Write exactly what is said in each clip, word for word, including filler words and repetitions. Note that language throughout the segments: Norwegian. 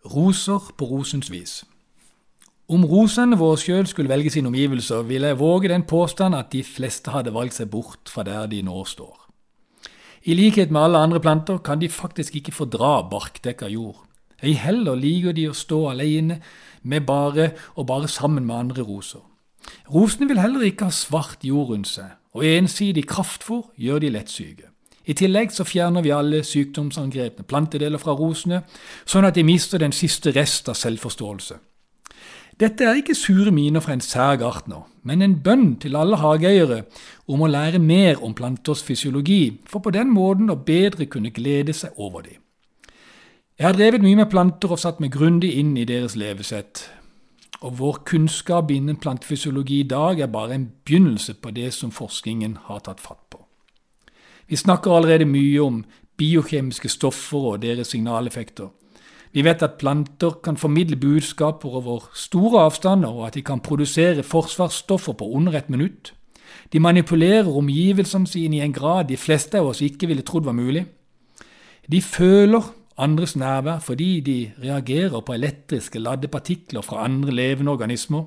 Roser på rosens vis. Om rosene våre selv skulle velge sine omgivelser, vil jeg våge den påstand at de fleste hadde valgt seg bort fra der de nå står. I likhet med alle andre planter kan de faktisk ikke fordra barkdekka jord. Ei heller liker de å stå alene med bare og bare sammen med andre roser. Rosene vil heller ikke ha svart jord rundt seg, og ensidig kraftfôr gjør de lettsyke. I tillegg så fjerner vi alle sykdomsangrepne plantedeler fra rosene, sånn at de mister den siste rest av selvforståelse. Dette er ikke sure miner fra en sær gartner, men en bønn til alle hageeiere om å lære mer om planters fysiologi, for på den måten å bedre kunne glede seg over dem. Jeg har drevet mye med planter og satt meg grundig inn i deres levesett, og vår kunnskap innen plantefysiologi i dag er bare en begynnelse på det som forskningen har tatt fatt på. Vi snakker allerede mye om biokjemiske stoffer og deres signaleffekter. Vi vet at planter kan formidle budskaper over store avstander, og at de kan produsere forsvarsstoffer på under et minutt. De manipulerer omgivelsene sine i en grad de fleste av oss ikke ville trodd var mulig. De føler andres nærvær fordi de reagerer på elektriske ladde partikler fra andre levende organismer.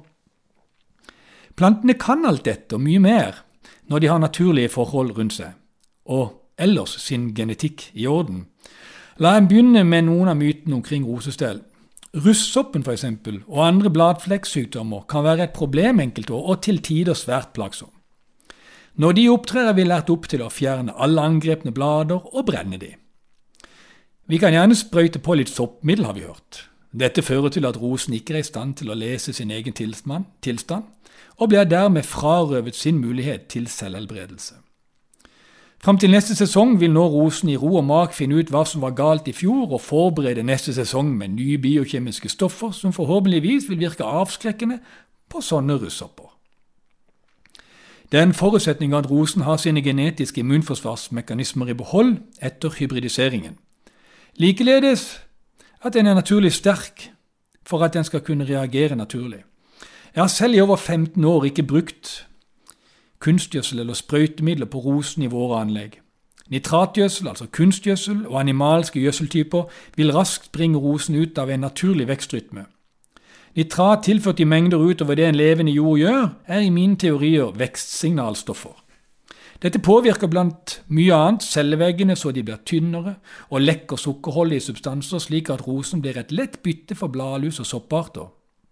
Plantene kan alt dette og mye mer når de har naturlige forhold rundt seg, og ellers sin genetikk i orden. La en begynne med noen av mytene omkring rosestell. Russoppen for eksempel, og andre bladflekksykdommer kan være et problem enkelte år, og til tider svært plagsom. Når de opptrer er vi lært opp til å fjerne alle angrepne blader og brenne de. Vi kan gjerne sprøyte på litt soppmiddel, har vi hørt. Dette fører til at rosen ikke er i stand til å lese sin egen tilstand, og blir dermed frarøvet sin mulighet til selvhelbredelse. Fram til neste sesong vil nå rosen i ro og mak finne ut hva som var galt i fjor, og forberede neste sesong med nye biokjemiske stoffer som forhåpentligvis vil virke avskrekkende på sånne russopper. Det er en forutsetning at rosen har sine genetiske immunforsvarsmekanismer i behold etter hybridiseringen. Likeledes at den er naturlig sterk for at den skal kunne reagere naturlig. Jeg har selv i over femten år ikke brukt kunstgjødsel eller sprøytemidler på rosen i våre anlegg. Nitratgjødsel, altså kunstgjødsel, og animalske gjødseltyper vil raskt bringe rosen ut av en naturlig vekstrytme. Nitrat tilført i mengder utover det en levende jord gjør, er i mine teorier vekstsignalstoffer. Dette påvirker blant mye annet celleveggene så de blir tynnere, og lekker sukkerholdige substanser slik at rosen blir et lett bytte for bladlus og sopparter.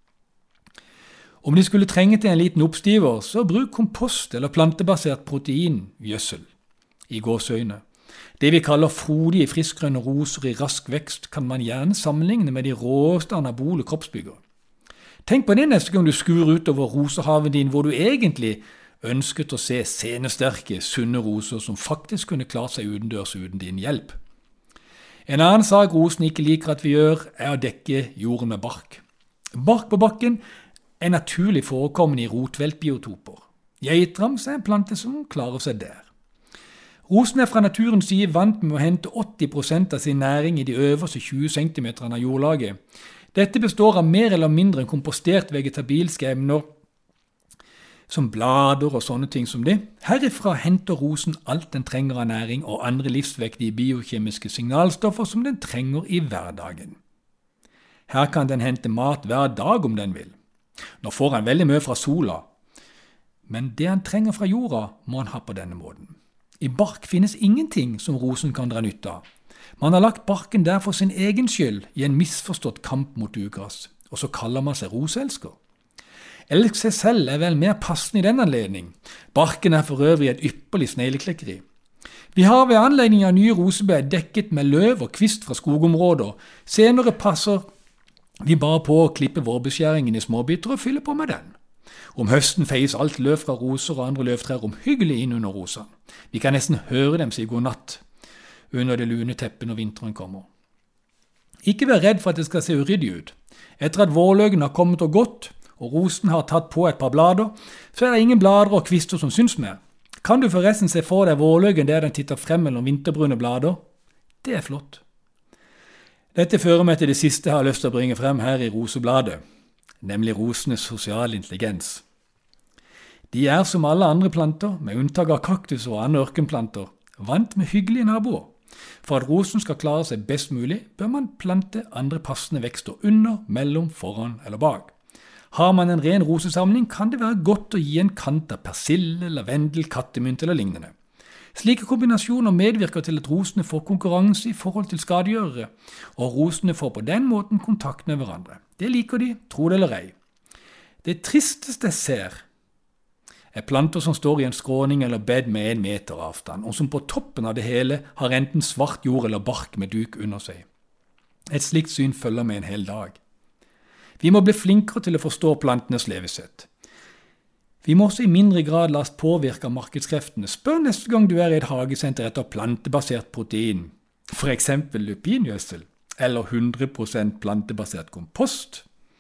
Om de skulle trenge til en liten oppstiver, så bruk kompost eller plantebasert proteingjødsel i gåseøyne. Det vi kaller frodige friskgrønne roser i rask vekst kan man gjerne sammenligne med de råeste anabole kroppsbygger. Tenk på det neste gang du skuer utover rosehaven din hvor du egentlig ønsket å se senesterke, sunne roser som faktisk kunne klart seg utendørs uten din hjelp. En annen sak rosen ikke liker at vi gjør, er å dekke jorden med bark. Bark på bakken er naturlig forekommende i rotveltbiotoper. Geitrams er en plante som klarer seg der. Rosen er fra naturens side vant med å hente åtti prosent av sin næring i de øverste tjue centimeterne av jordlaget. Dette består av mer eller mindre kompostert vegetabilske emner, som blader og sånne ting som det. Herifra henter rosen alt den trenger av næring og andre livsvektige biokjemiske signalstoffer som den trenger i hverdagen. Her kan den hente mat hver dag om den vil. Nå får han veldig mye fra sola, men det han trenger fra jorda må han ha på denne måten. I bark finnes ingenting som rosen kan dra nytte av. Man har lagt barken der for sin egen skyld i en misforstått kamp mot ugress, og så kaller man seg roseelsker. Elsk seg selv er vel mer passende i den anledning. Barken er for øvrig et ypperlig snegleklekkeri. Vi har ved anledning av nye rosebed dekket med løv og kvist fra skogområder. Senere passer vi bare på å klippe vårbeskjæringen i småbiter og fylle på med den. Om høsten feies alt løv fra roser og andre løvtrær omhyggelig inn under rosa. Vi kan nesten høre dem si god natt under det lune teppet når vinteren kommer. Ikke vær redd for at det skal se uryddig ut. Etter at vårløgen har kommet og gått, og rosen har tatt på et par blader, så er det ingen blader og kvister som syns mer. Kan du forresten se for deg vårløgen der den titter frem mellom vinterbrune blader? Det er flott. Dette fører meg til det siste jeg har lyst til å bringe frem her i rosebladet, nemlig rosenes sosiale intelligens. De er som alle andre planter, med unntak av kaktus og andre ørkenplanter, vant med hyggelige naboer. For at rosen skal klare seg best mulig, bør man plante andre passende vekster under, mellom, foran eller bak. Har man en ren rosesamling, kan det være godt å gi en kant av persille, lavendel, kattemynt eller lignende. Slike kombinasjoner medvirker til at rosene får konkurranse i forhold til skadegjørere, og rosene får på den måten kontakt med hverandre. Det liker de, tro det eller ei. Det tristeste jeg ser, er planter som står i en skråning eller bed med en meter avstand, og som på toppen av det hele har enten svart jord eller bark med duk under seg. Et slikt syn følger med en hel dag. Vi må bli flinkere til å forstå plantenes levesett. Vi må også i mindre grad la oss påvirke av markedskreftene. Spør neste gang du er i et hagesenter etter plantebasert protein, for eksempel lupingjødsel, eller hundre prosent plantebasert kompost,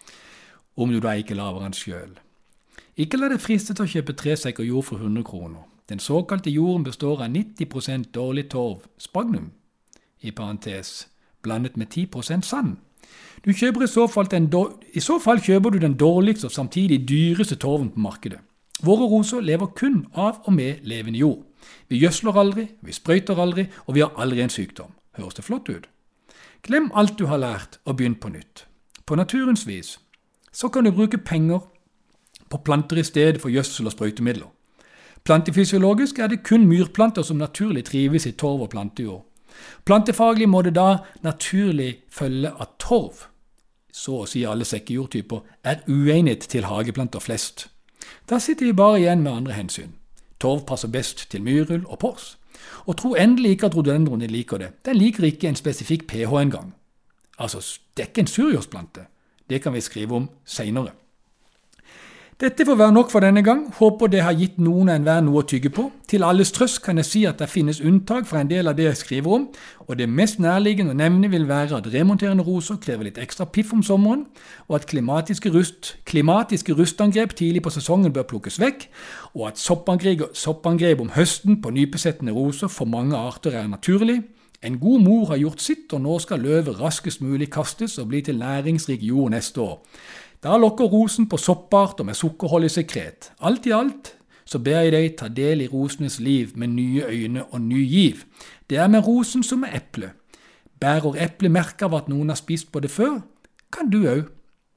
om du da ikke laver den selv. Ikke la deg friste til å kjøpe tresekker jord for hundre kroner. Den såkalte jorden består av nitti prosent dårlig torv, spagnum, i parentes, blandet med ti prosent sand. Du kjøper i så fall, den, i så fall kjøper du den dårligste og samtidig dyreste torven på markedet. Våre roser lever kun av og med levende jord. Vi gjødsler aldri, vi sprøyter aldri, og vi har aldri en sykdom. Høres det flott ut? Glem alt du har lært og begynn på nytt. På naturens vis. Så kan du bruke penger på planter i stedet for gjødsel og sprøytemidler. Plantefysiologisk er det kun myrplanter som naturlig trives i torv og plantejord. Plantefaglig må det da naturlig følge at torv, så å si alle sekkejordtyper, er uegnet til hageplanter flest. Da sitter vi bare igjen med andre hensyn. Torv passer best til myrull og pors. Og tro endelig ikke at rhododendron liker det. Den liker ikke en spesifikk pH engang. Altså, det er ikke en surjordsplante. Det kan vi skrive om senere. Dette får være nok for denne gang. Håper det har gitt noen en hver noe å tygge på. Til alles trøst kan jeg si at det finnes unntak fra en del av det jeg skriver om, og det mest nærliggende å nevne vil være at remonterende roser krever litt ekstra piff om sommeren, og at klimatiske, rust, klimatiske rustangrep tidlig på sesongen bør plukkes vekk, og at soppangrep, soppangrep om høsten på nybesettende roser for mange arter er naturlig. En god mor har gjort sitt, og nå skal løvet raskest mulig kastes og bli til næringsrik jord neste år. Da lokker rosen på sopparter med sukkerhold i sekret. Alt i alt så ber jeg deg ta del i rosenes liv med nye øyne og ny giv. Det er med rosen som med eple. Bærer eple merke av at noen har spist på det før, kan du òg.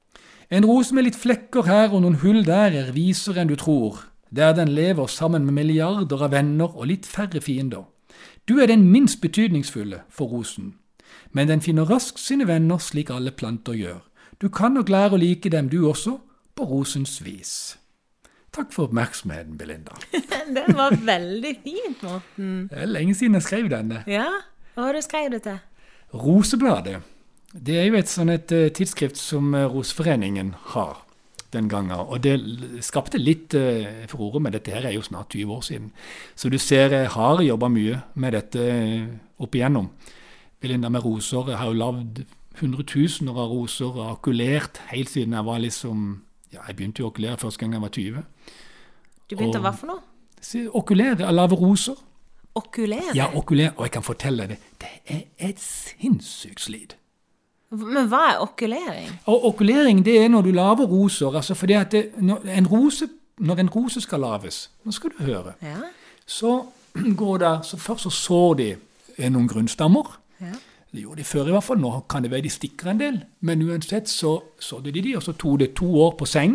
En rose med litt flekker her og noen hull der er visere enn du tror, der den lever sammen med milliarder av venner og litt færre fiender. Du er den minst betydningsfulle for rosen, men den finner raskt sine venner slik alle planter gjør. Du kan nok lære å like dem du også, på rosens vis. Takk for oppmerksomheten, Belinda. Det var veldig fint, Morten. Det er lenge siden jeg skrev denne. Ja, hva har du skrevet det til? Rosebladet. Det er jo et sånn et tidsskrift som Roseforeningen har den gangen, og det skapte litt uh, furore, men dette her er jo snart tyve år siden. Så du ser, jeg har jobbet mye med dette opp igjennom. Belinda med roser, jeg har jo lavd hundretusener av roser og okulert helt siden jeg var liksom, ja, jeg begynte jo å okulere første gang jeg var tyve. Du begynte og, hva for noe? Okulere, lave roser. Okulere? Ja, okulere, og jeg kan fortelle det, det er et sinnssykt slid. Men hva er okulering? Og okulering, det er når du laver roser, altså fordi at det, når, en rose, når en rose skal laves, nå skal du høre, ja. Så går det, så først så sår de noen grunnstammer, ja. Det gjorde de før i hvert fall, nå kan det være de stikker en del, men uansett så sådde de de, og så tog det to år på seng,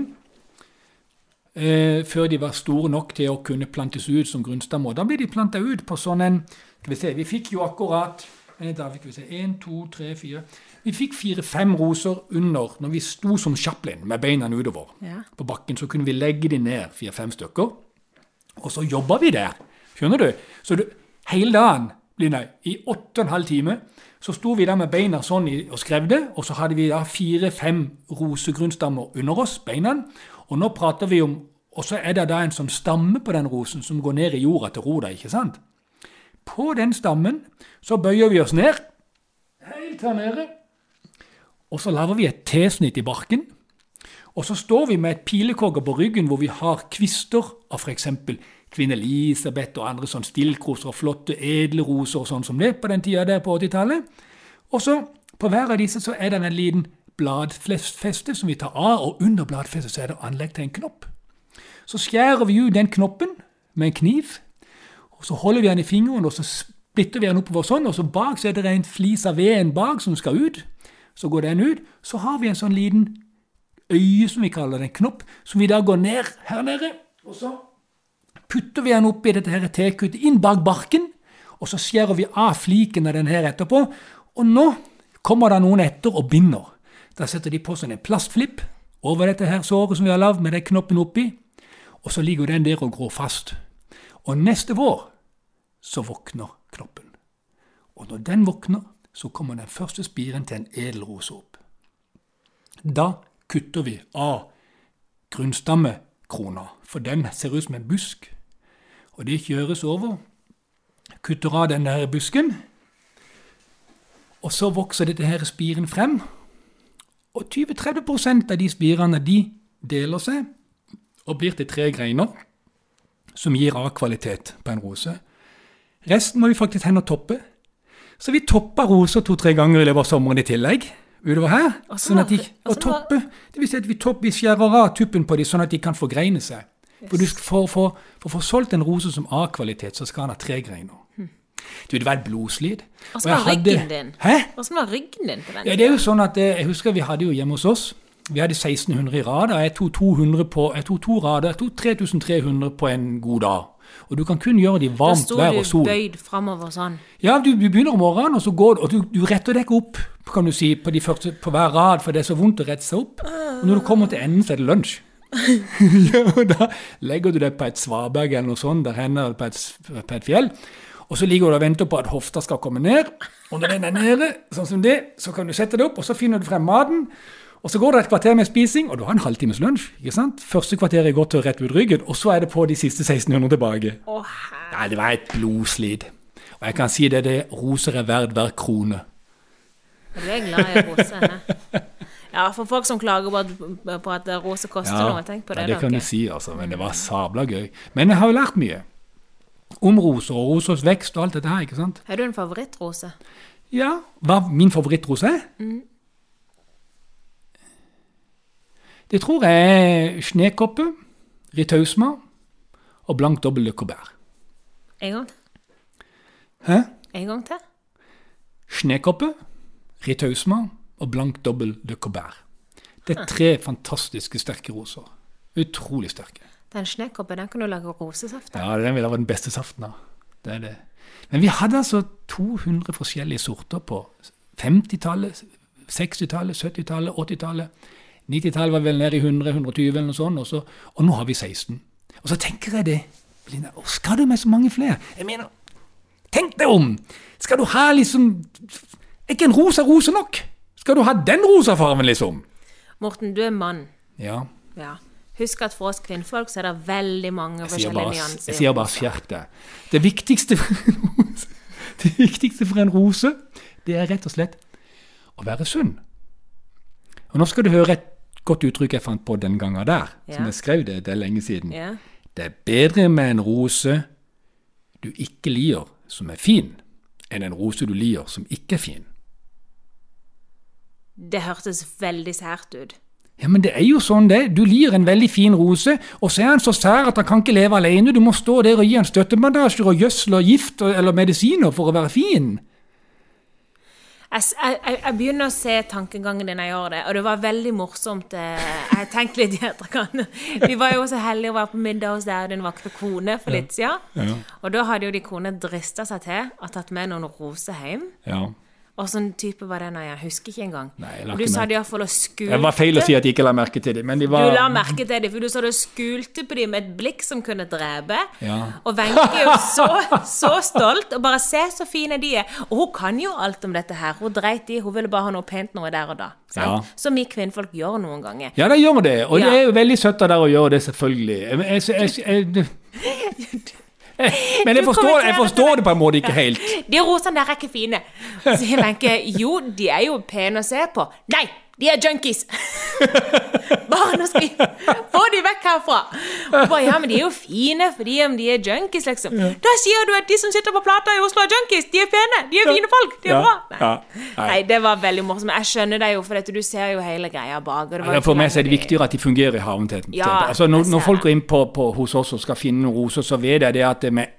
eh, før de var store nok til å kunne plantes ut som grunnstammer. Da ble de plantet ut på sånn en, skal vi se, vi fikk jo akkurat, da fikk vi se, en, to, tre, fire, vi fikk fire-fem roser under, når vi sto som Chaplin med beina utover ja. På bakken, så kunne vi legge de ned, fire-fem stykker, og så jobbet vi der, skjønner du? Så du, hele dagen, nei, i åtte og en halv time, så sto vi der med beina sånn i, og skrevde, og så hadde vi da fire-fem roseggrunnstammer under oss, beina, og nå prater vi om, og så er det da en sånn stamme på den rosen som går ned i jorda til roda, ikke sant? På den stammen så bøyer vi oss ned, helt her nede, og så laver vi et T-snitt i barken, og så står vi med et pilekogger på ryggen hvor vi har kvister av for eksempel Kvinne Elisabeth og andre sånn stilkroser og flotte edle roser og sånn som det på den tida der på åttitallet. Og så på hver av disse så er det en liten bladfeste som vi tar av, og under bladfestet så er det anlegg til en knopp. Så skjærer vi ut den knoppen med en kniv, og så holder vi den i fingeren, og så splitter vi den oppover sånn, og så bak så er det en flis av veden bak som skal ut. Så går den ut. Så har vi en sånn liten øye, som vi kaller det, en knopp, som vi da går ned her nede, og så putter vi den opp i dette her tekuttet inn bak barken, og så skjærer vi av fliken av den her etterpå, og nå kommer det noen etter og binder. Da setter de på sånn en plastflipp over dette her såret som vi har lavd med den knoppen oppi, og så ligger den der og grår fast. Og neste vår så våkner knoppen. Og når den våkner, så kommer den første spiren til en edelrose opp. Da kutter vi av grunnstammekrona, for den ser ut som en busk. Og det kjøres over, kutter av den der busken, og så vokser dette her spiren frem, og tyve til tretti prosent av de spirene de deler seg, og blir til tre greiner, som gir A-kvalitet på en rose. Resten må vi faktisk henne toppe. Så vi topper roser to-tre ganger i løpet av sommeren i tillegg, utover her, sånn at de, og toppe, det vil si at vi topper, vi skjærer av tuppen på dem, sånn at de kan forgreine seg. For, du, for, for, for å få solgt en rose som A-kvalitet, så skal han ha tre greiner. Hmm. Du, det var et blodslid. Og så var ryggen din. Hæ? Og så var ryggen din på den. Ja, det er jo sånn at, jeg husker vi hadde jo hjemme hos oss, vi hadde seksten hundre i rad, og jeg tok to hundre på, jeg tok to rader, jeg tok tre tusen tre hundre på en god dag. Og du kan kun gjøre de varmt vær og sol. Da sto du bøyd fremover sånn. Ja, du, du begynner om morgenen, og så går du, og du, du retter deg ikke opp, kan du si, på, de første, på hver rad, for det er så vondt å rette seg opp. Og når du kommer til enden, så er det lunsj. Ja, og da legger du deg på et svaberg eller noe sånt, der hender på et, på et fjell, og så ligger du og venter på at hofta skal komme ned, og når den er nede, sånn som det, så kan du sette det opp, og så finner du frem maten, og så går det et kvarter med spising, og du har en halvtimes lunsj, ikke sant? Første kvarteret går til rett ut ryggen, og så er det på de siste seksten hundre tilbake. Åh, Nei, det var et blodslid. Og jeg kan si det, det roser er verd hver krone. Du er glad i roser, hæ? Ja, for folk som klager på at, på at roser koster ja, noe, tenk på det. Ja, det kan du si, altså, men det var sabla gøy. Men jeg har jo lært mye om roser og rosers vekst og alt dette her, ikke sant? Har du en favorittrose? Ja, hva min favorittrose er? Mm. Det tror jeg er snekoppe, ritausma og blank dobbel le Colbert. En gang til. Hæ? En gang til. Snekoppe, ritausma og blank dobbel le Colbert. Det er tre fantastiske sterke roser. Utrolig sterke. Den snekoppe, den kan du lage rosesaft av. Ja, den vil ha den beste saften av. Det er det. Men vi hadde altså to hundre forskjellige sorter på femtitallet, sekstitallet, syttitallet, åttitallet. nittitallet var vel nede i hundre, hundre og tjue eller noe sånt, og, så, og nå har vi seksten. Og så tenker jeg det, Belinda, skal du med så mange flere? Jeg mener, tenk deg om! Skal du ha liksom, er ikke en rosa rose nok? Skal du ha den rosa farven liksom? Morten, du er mann. Ja. Ja. Husk at for oss kvinnfolk så er det veldig mange forskjellige nyanser. Jeg sier bare skjerp deg. Det viktigste for en rose, det viktigste for en rose, det er rett og slett å være sunn. Og nå skal du høre et godt uttrykk jeg fant på den gangen der, ja. Som jeg skrev det, det er lenge siden. Ja. Det er bedre med en rose du ikke liker som er fin, enn en rose du liker som ikke er fin. Det hørtes veldig sært ut. Ja, men det er jo sånn det. Du liker en veldig fin rose, og så er han så sær at han kan ikke leve alene. Du må stå der og gi han støttebandasjer og gjødsel og gift eller medisiner for å være fin. Jeg, jeg, jeg begynner å se tankegangen din når jeg gjør det, og det var veldig morsomt. Jeg tenkte litt i etterkant. Vi var jo så heldige å være på middag hos der din vakte kone for litt siden. Ja. Ja. Og da hadde jo de kone dristet seg til å tatt med noen roser hjem. Ja. Og sånn type var det når jeg husker ikke engang. Nei, og du sa de i hvert fall å skulte. Det var feil å si at de ikke la merke til det, men de var... Du la merke til det, for du sa du skulte på dem med et blikk som kunne drepe. Ja. Og Wenche er jo så, så stolt, og bare se så fine de er. Og hun kan jo alt om dette her. Hun dreit i, hun ville bare ha noe pent noe der og da. Ja. Som vi kvinnfolk gjør noen ganger. Ja, det gjør det, og ja. Det er jo veldig søtt av dere å gjøre det, selvfølgelig. Jeg, jeg, jeg, jeg, Men jeg forstår, jeg forstår det på en måte ikke helt. De rosene der er ikke fine. Så jeg tenker, jo, de er jo pene å se på. Nei, de er junkies. Bare nå skal jeg få de vekk herfra. Og bare, ja, men de er jo fine, fordi om de er junkies, liksom. Ja. Da sier du at de som sitter på plata i Oslo er junkies. De er pene, de er fine folk, de er ja. Bra. Nei. Ja. Nei. Nei, det var veldig morsomt. Jeg skjønner deg jo, for dette, du ser jo hele greia bak. Og det ja, for meg er det viktigere at de fungerer i havnteten. Ja, altså, når, når folk går inn på, på, hos oss og skal finne noen roser, så vet jeg det at det med ett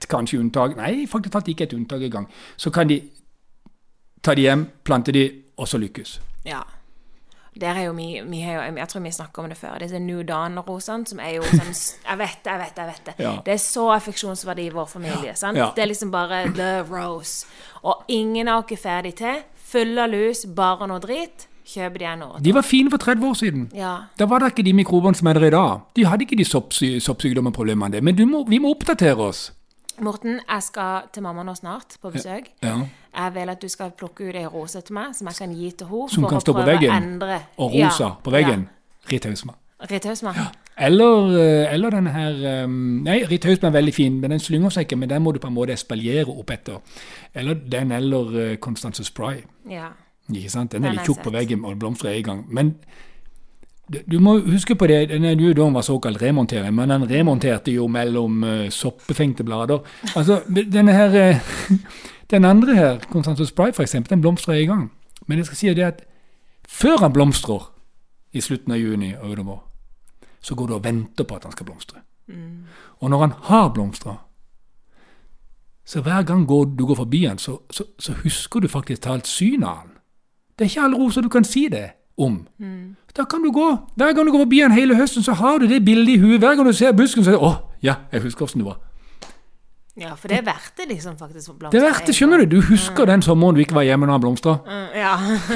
kanskje unntak, nei, faktisk tatt ikke et unntak i gang, så kan de ta de hjem, plante de, og så lykkes. Ja. Der er jo vi, vi har jo, jeg tror vi snakker om det før, disse New Dawn-rosene, som er jo sånn, jeg vet det, jeg vet det, jeg vet det. Ja. Det er så affeksjonsverdi i vår familie, sant? Ja. Det er liksom bare the rose. Og ingen har ikke ferdig til, full av lus, bare noe drit, kjøper de en år. De var fine for tretti år siden. Ja. Da var det ikke de mikrobene som er der i dag. De hadde ikke de soppsy- soppsykdommeproblemene, men du må, vi må oppdatere oss. Morten, jeg skal til mamma nå snart på besøk. Ja. Jeg vil at du skal plukke ut en rose til meg, som jeg kan gi til henne, Som for kan å stå på prøve å veggen, endre. og rosa Ja. på veggen. Ja. Rithausma. Rithausma. Eller, eh, eller denne her, um, nei, Rithausma er veldig fin, men den slynger seg ikke, men den må du på en måte espaliere opp etter. Eller den, eller uh, Constance Spray. Ja. Ikke sant? Den er Den litt er tjukk på søt. veggen, og blomstrer i gang. Men du, du må huske på det, denne New Dawn var såkalt remontering, men den remonterte jo mellom uh, soppefengte blader. Altså, denne her, uh, den andre her, Constance Spray for eksempel, den blomstrer i gang. Men jeg skal si det at før han blomstrer, i slutten av juni og utover, så går du og venter på at han skal blomstre. Mm. Og når han har blomstret, så hver gang du går forbi han, så, så, så husker du faktisk talt syn av han. Det er ikke alle roser du kan si det om. Mm. Da kan du gå, hver gang du går forbi han hele høsten, så har du det bildet i huet. Hver gang du ser busken, så er det, åh, ja, jeg husker hvordan du var. Ja, for det er verdt det liksom faktisk. Det er verdt det, skjønner du. Du husker mm. den sommeren du ikke var hjemme når han blomstret. Mm, ja.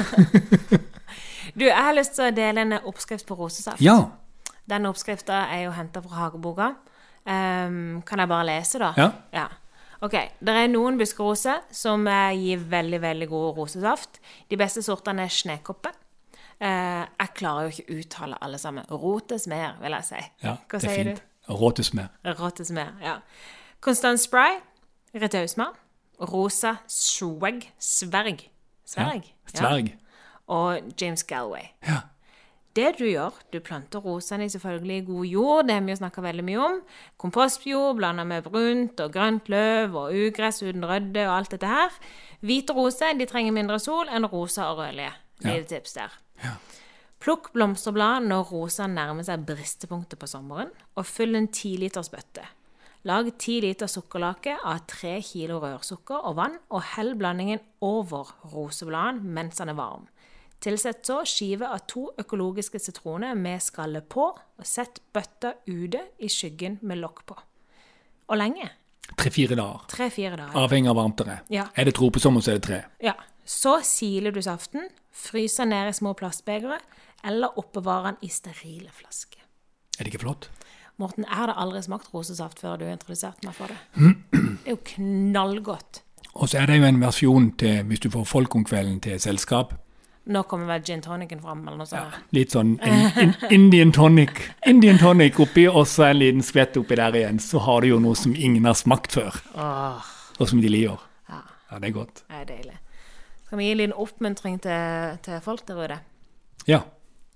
Du, jeg har lyst til å dele en oppskrift på rosesaft. Ja. Denne oppskriften er jo hentet fra Hageboka. Um, kan jeg bare lese da? Ja. Ja. Ok, det er noen buskeroser som uh, gir veldig, veldig god rosesaft. De beste sortene er snekoppe. Uh, jeg klarer jo ikke uttale alle sammen. Rotesmer, vil jeg si. Ja, Hva det er sier fint. Råtesmer. Rotesmer, ja. Constance Spray, Rithausma, Rosa Swag, Sverg. Sverg? Ja, Sverg. Ja. Og James Galway. Ja. Det du gjør, du planter rosene i selvfølgelig god jord, det har vi jo snakket veldig mye om. Kompostjord, blandet med brunt og grønt løv og ugress uten rødde og alt dette her. Hvite roser, de trenger mindre sol enn rosa og rødlige. Lille ja. tips der. Ja. Plukk blomsterblad når rosene nærmer seg bristepunktet på sommeren, og fyll en ti liters bøtte. Lag ti liter sukkerlake av tre kilo rørsukker og vann, og hell blandingen over rosebladene mens den er varm. Tilsett så skive av to økologiske sitroner med skallet på, og sett bøtta ute i skyggen med lokk på. Og lenge? Tre-fire dager. Tre-fire dager. Avhengig av varmt det er. Ja. Er det tropesommer, så er det tre. Ja. Så siler du saften, fryser ned i små plastbegre, eller oppbevarer den i sterile flasker. Er det ikke flott? Morten, jeg hadde aldri smakt rosesaft før du introduserte meg for det. Det er jo knallgodt. Og så er det jo en versjon til, hvis du får folk om kvelden til selskap. Nå kommer vel gin tonicen frem, eller noe sånt. Ja, litt sånn in, in, Indian tonic. Indian tonic oppi, og så en liten skvett oppi der igjen. Så har du jo noe som ingen har smakt før. Åh. Og som de liker. Ja. Ja, det er godt. Det er deilig. Skal vi gi en liten oppmuntring til, til folk der ute? Ja.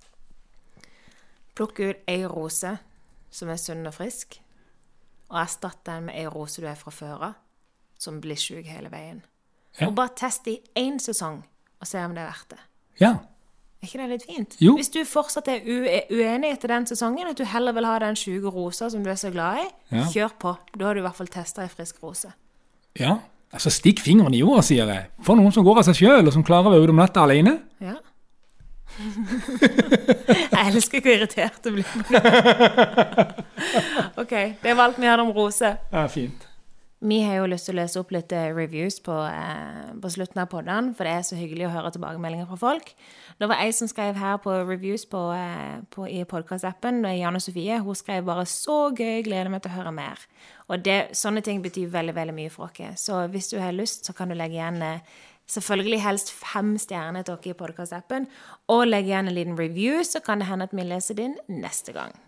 Plukk ut ei rose som er sunn og frisk, og erstatt den med ei rose du er fra før av, som blir syk hele veien. Ja. Og bare test i én sesong, og se om det er verdt det. Ja. Er ikke det litt fint? Jo. Hvis du fortsatt er uenig etter den sesongen, at du heller vil ha den syke rosa som du er så glad i, ja. Kjør på. Da har du i hvert fall testet en frisk rose. Ja, altså stikk fingeren i jorda, sier jeg. For noen som går av seg selv, og som klarer å være ute om natta alene. Ja. Jeg elsker hvor irritert det blir. Ok, det var alt vi hadde om rose. Ja, fint. Vi har jo lyst til å lese opp litt reviews på, eh, på slutten av podden, for det er så hyggelig å høre tilbakemeldinger fra folk. Det var ei som skrev her på reviews på, eh, på, i podcast-appen, Janne Sofie. Hun skrev bare «Så gøy, gleder meg til å høre mer». Og det, sånne ting betyr veldig, veldig mye for dere. Så hvis du har lyst, så kan du legge igjen eh, selvfølgelig helst fem stjerner til dere i podcast-appen, og legge igjen en liten review, så kan det hende at vi leser din neste gang.